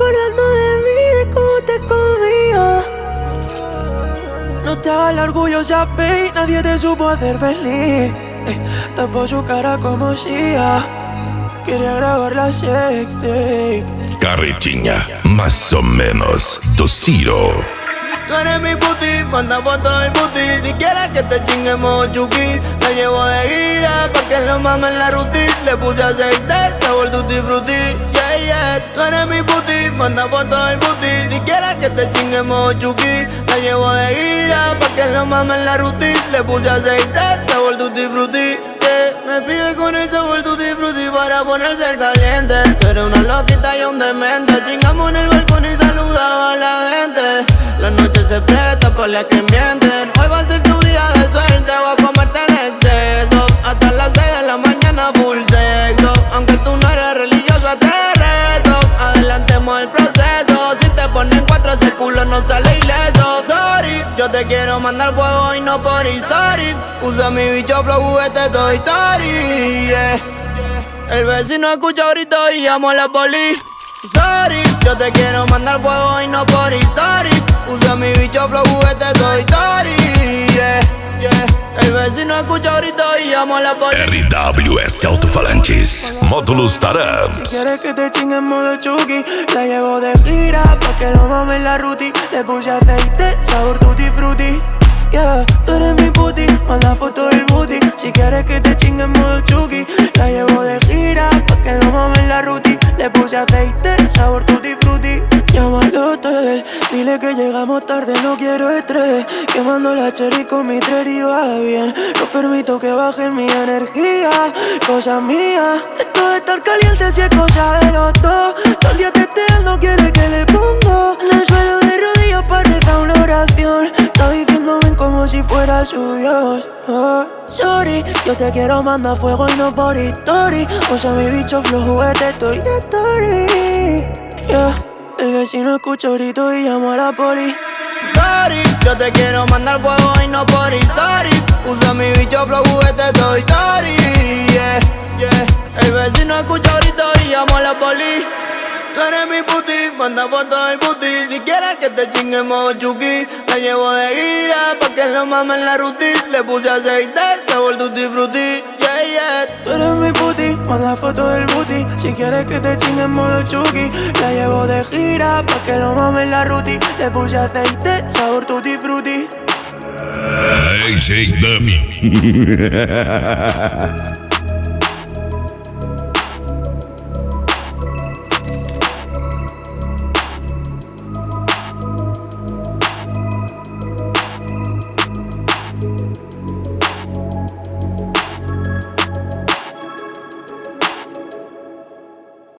acordando de mí, de cómo te comía. No te hagas la orgullosa, babe, nadie te supo hacer feliz. Tapó su cara como Sia, quería grabar la sextape. Carretinha, más o menos, Tociro. Tú eres mi booty, manda fotos del booty. Si quieres que te chinguemos chuki, la llevo de gira pa' que lo mamen la rutina. Le puse aceite, sabor tutti frutti, yeah, yeah. Tú eres mi booty, manda fotos del booty. Si quieres que te chinguemos chuki, la llevo de gira pa' que lo mamen la rutina. Le puse aceite, sabor tutti frutti, yeah. Me pide con el sabor tutti frutti para ponerse caliente. Tú eres una loquita y un demente. Chingamos en el balcón y saludaba a la gente. La noche se presta por la que mienten. Hoy va a ser tu día de suerte. Voy a comerte en exceso hasta las 6 de la mañana full sexo. Aunque tú no eres religiosa te rezo. Adelantemos el proceso. Si te ponen cuatro ese culo no sale ileso. Sorry, yo te quiero mandar fuego y no por story. Usa mi bicho flow juguete Toy Story, yeah. El vecino escucha ahorita y llamo a la poli. Sorry, yo te quiero mandar fuego y no por story. Usa mi bicho flow juguete Toy Story, yeah, yeah. El vecino escucha ahorita y llamo a la poli. RWS Altofalantes, módulos Tarams. Si quieres que te chingue en modo Chucky, la llevo de gira pa' que lo mamen la ruti. Le puse aceite, sabor tutti frutti, yeah. Tú eres mi booty, manda foto del booty. Si quieres que te chingue en modo Chucky, la llevo de gira pa' que lo mamen la ruti. Le puse aceite, sabor tutti frutti. Llámalo al hotel, dile que llegamos tarde, no quiero estrés. Quemando la cherry con mi y va bien. No permito que baje mi energía, cosa mía. Esto de estar caliente si es cosa de los dos. Todo el día testeando, quiere que le pongo en el suelo de rodillas para rezar una oración. Está diciéndome como si fuera su Dios, oh. Sorry, yo te quiero mandar fuego y no por story. Usa mi bicho flow juguete Toy Story, yeah. El vecino escucha grito y llamo a la poli. Sorry, yo te quiero mandar fuego y no por story. Usa mi bicho flow juguete Toy Story, yeah, yeah. El vecino escucha grito y llamo a la poli. Tú eres mi booty, manda fotos del booty. Si quieres que te chinguemos chuki, la llevo de gira pa' que lo mamen la rutina. Le puse aceite, sabor tutti frutti, yeah, yeah. Tú eres mi booty, manda fotos del booty. Si quieres que te chingue en modo Chucky, la llevo de gira pa' que lo mamen la rutina. Le puse aceite, sabor tutti frutti. AJ Dummy.